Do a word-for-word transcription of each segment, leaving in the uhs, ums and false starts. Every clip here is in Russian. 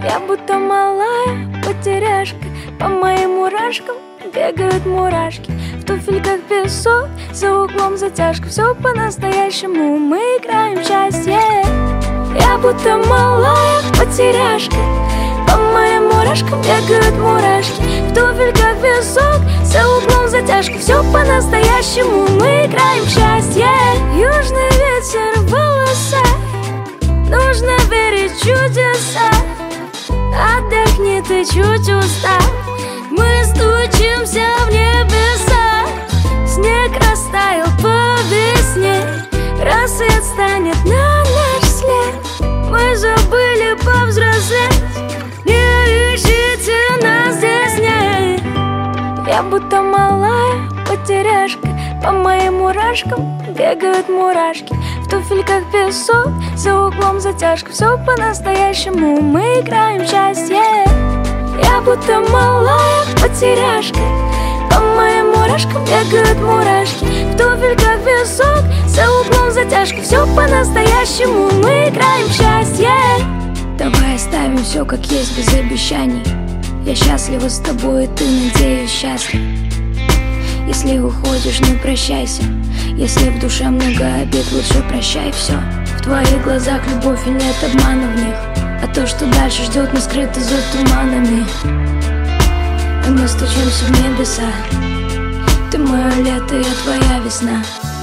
Я будто малая потеряшка, по моим мурашкам бегают мурашки. В туфельках песок, за углом затяжка. Все по-настоящему, мы играем в счастье. Я будто малая потеряшка, по моим мурашкам бегают мурашки. В туфельках песок, за углом затяжка. Все по-настоящему, мы играем в счастье. Южный ветер в волосах, нужно верить в чудеса. Отдохни, ты чуть устал, мы стучимся в небеса. Снег растаял по весне, рассвет станет на наш след. Мы забыли повзрослеть, не ищите нас здесь, нет. Я будто малая потеряшка, по моим мурашкам бегают мурашки. В туфельках песок, за углом затяжка. Все по-настоящему, мы играем в счастье. Я будто малая потеряшка, по моим мурашкам бегают мурашки. В туфельках песок, за углом затяжка. Все по-настоящему, мы играем в счастье. Давай оставим все как есть, без обещаний. Я счастлива с тобой, и ты, надеюсь, счастлив. Если уходишь, не прощайся. Если в душе много обид, лучше прощай все. В твоих глазах любовь и нет обмана в них. А то, что дальше ждет, не скрыто за туманами. И мы стучимся в небеса. Ты мое лето, я твоя весна.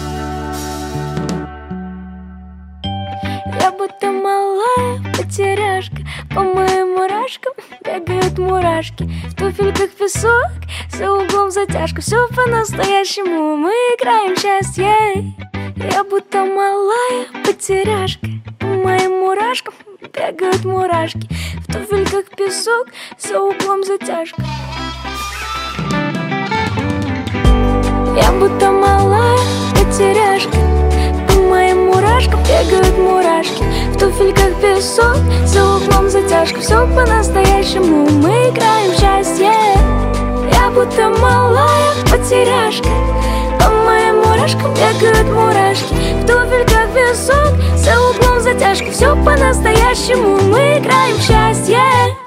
Я будто малая потеряшка, по моим мурашкам бегают мурашки. В туфельках песок, за углом затяжка. Все по-настоящему, мы играем в счастье. Я будто малая потеряшка, по моим мурашкам бегают мурашки. В туфельках песок, за углом затяжка. Я будто малая потеряшка, по моим мурашкам бегают мурашки. В туфельках песок, за углом затяжка. Все по-настоящему, мы играем в счастье. Я будто малая потеряшка, по моим мурашкам бегают мурашки. В туфельках песок, за углом затяжка. Все по-настоящему, мы играем в счастье.